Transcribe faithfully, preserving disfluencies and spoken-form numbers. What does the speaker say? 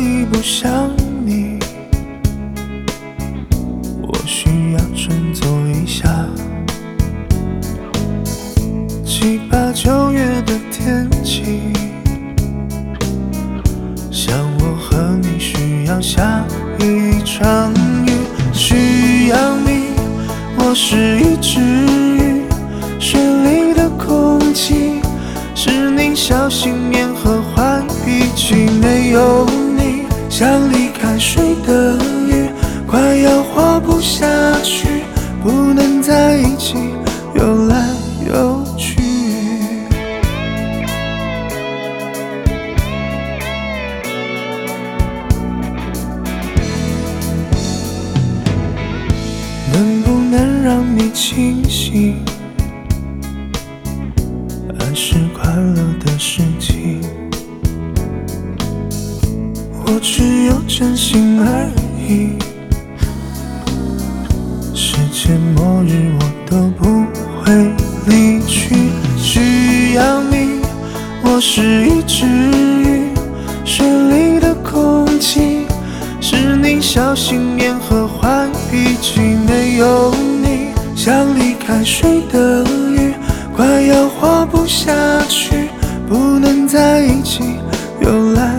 已不想你，我需要振作一下。七八九月的天气，像我和你需要下一场雨，需要你，我是一只鱼，水里的空气是你小心面和坏脾气，没有你像离开水的鱼，快要活不下去，不能在一起游来游去。能不能让你清醒？爱是快乐的事情，我只有真心而已。世界末日我都不会离去，需要你，我是一只鱼，水里的空气是你小心面和坏脾气，没有你像离开水的鱼，快要活不下去，不能在一起游来